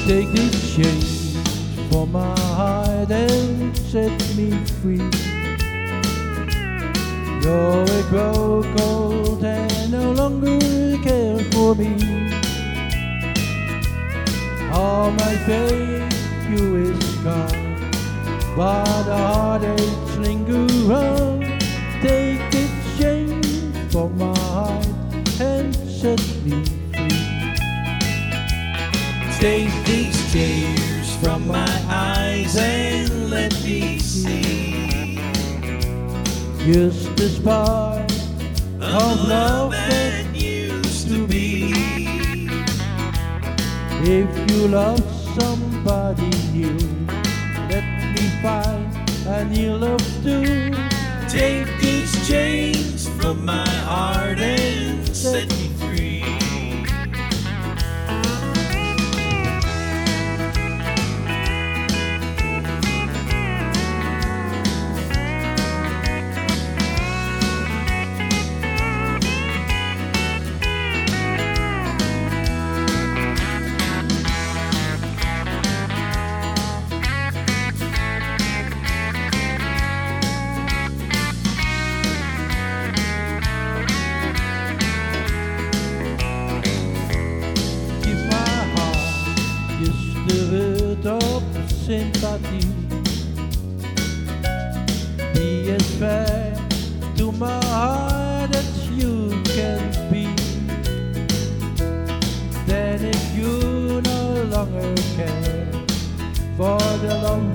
Take this chain from my heart and set me free. You're a grow cold and no longer care for me. All my faith you is gone, but the heartaches linger on. Take this chain from my heart and set me free. Take these tears from my eyes and let me see Just the spark of love that used to be. If you love somebody new, let me find a new love too. Take these chains from my heart and set me free. Of sympathy, be as fair to my heart as you can be. Then if you no longer care for the long